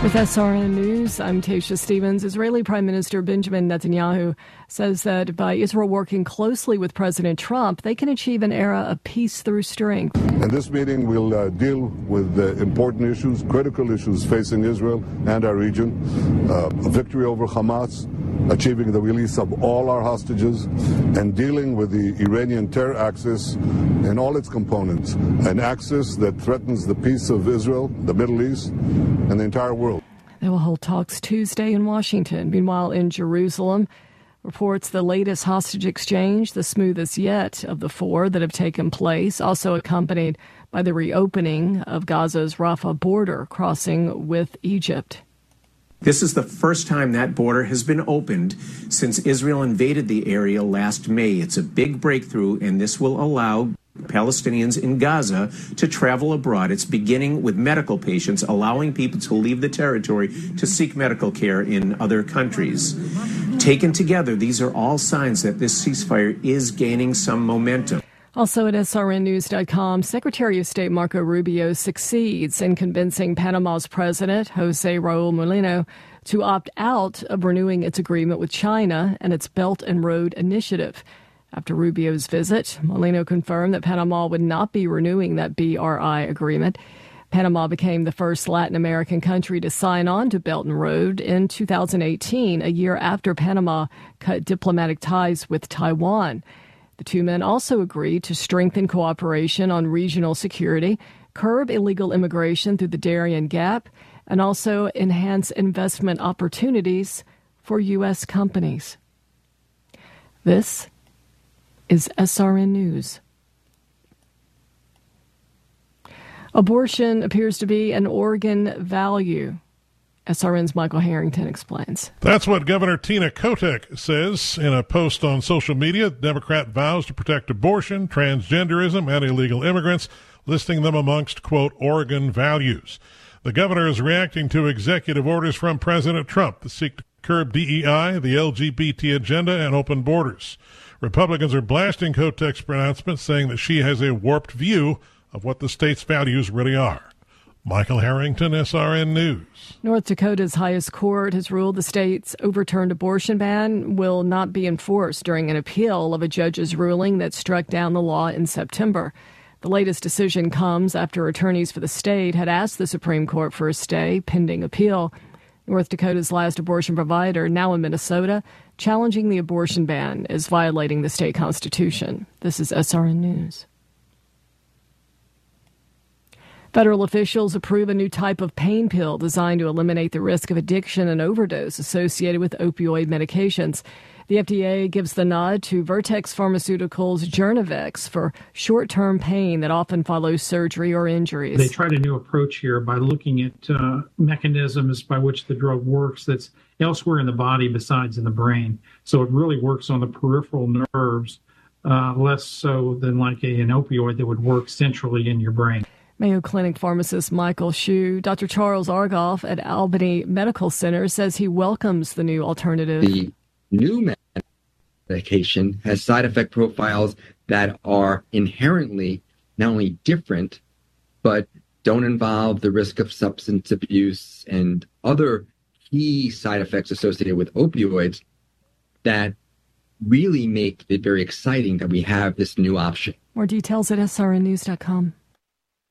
With SRN News, I'm Tasha Stevens. Israeli Prime Minister Benjamin Netanyahu says that by Israel working closely with President Trump, they can achieve an era of peace through strength. And this meeting will deal with important issues, critical issues facing Israel and our region. A victory over Hamas, achieving the release of all our hostages, and dealing with the Iranian terror axis and all its components, an axis that threatens the peace of Israel, the Middle East, and the entire world. They will hold talks Tuesday in Washington. Meanwhile, in Jerusalem, reports the latest hostage exchange, the smoothest yet of the four that have taken place, also accompanied by the reopening of Gaza's Rafah border crossing with Egypt. This is the first time that border has been opened since Israel invaded the area last May. It's a big breakthrough, and this will allow Palestinians in Gaza to travel abroad. It's beginning with medical patients, allowing people to leave the territory to seek medical care in other countries. Taken together, these are all signs that this ceasefire is gaining some momentum. Also at srnnews.com, Secretary of State Marco Rubio succeeds in convincing Panama's president, Jose Raul Mulino, to opt out of renewing its agreement with China and its Belt and Road Initiative. After Rubio's visit, Mulino confirmed that Panama would not be renewing that BRI agreement. Panama became the first Latin American country to sign on to Belt and Road in 2018, a year after Panama cut diplomatic ties with Taiwan. The two men also agreed to strengthen cooperation on regional security, curb illegal immigration through the Darien Gap, and also enhance investment opportunities for U.S. companies. This is SRN News. Abortion appears to be an Oregon value. SRN's Michael Harrington explains. That's what Governor Tina Kotek says in a post on social media. The Democrat vows to protect abortion, transgenderism, and illegal immigrants, listing them amongst, quote, Oregon values. The governor is reacting to executive orders from President Trump that seek to curb DEI, the LGBT agenda, and open borders. Republicans are blasting Kotek's pronouncement, saying that she has a warped view of what the state's values really are. Michael Harrington, SRN News. North Dakota's highest court has ruled the state's overturned abortion ban will not be enforced during an appeal of a judge's ruling that struck down the law in September. The latest decision comes after attorneys for the state had asked the Supreme Court for a stay pending appeal. North Dakota's last abortion provider, now in Minnesota, challenging the abortion ban is violating the state constitution. This is SRN News. Federal officials approve a new type of pain pill designed to eliminate the risk of addiction and overdose associated with opioid medications. The FDA gives the nod to Vertex Pharmaceuticals' Journavex for short-term pain that often follows surgery or injuries. They tried a new approach here by looking at mechanisms by which the drug works that's elsewhere in the body besides in the brain. So it really works on the peripheral nerves, less so than like an opioid that would work centrally in your brain. Mayo Clinic pharmacist Michael Hsu. Dr. Charles Argoff at Albany Medical Center says he welcomes the new alternative. The new medication has side effect profiles that are inherently not only different, but don't involve the risk of substance abuse and other key side effects associated with opioids that really make it very exciting that we have this new option. More details at srnnews.com.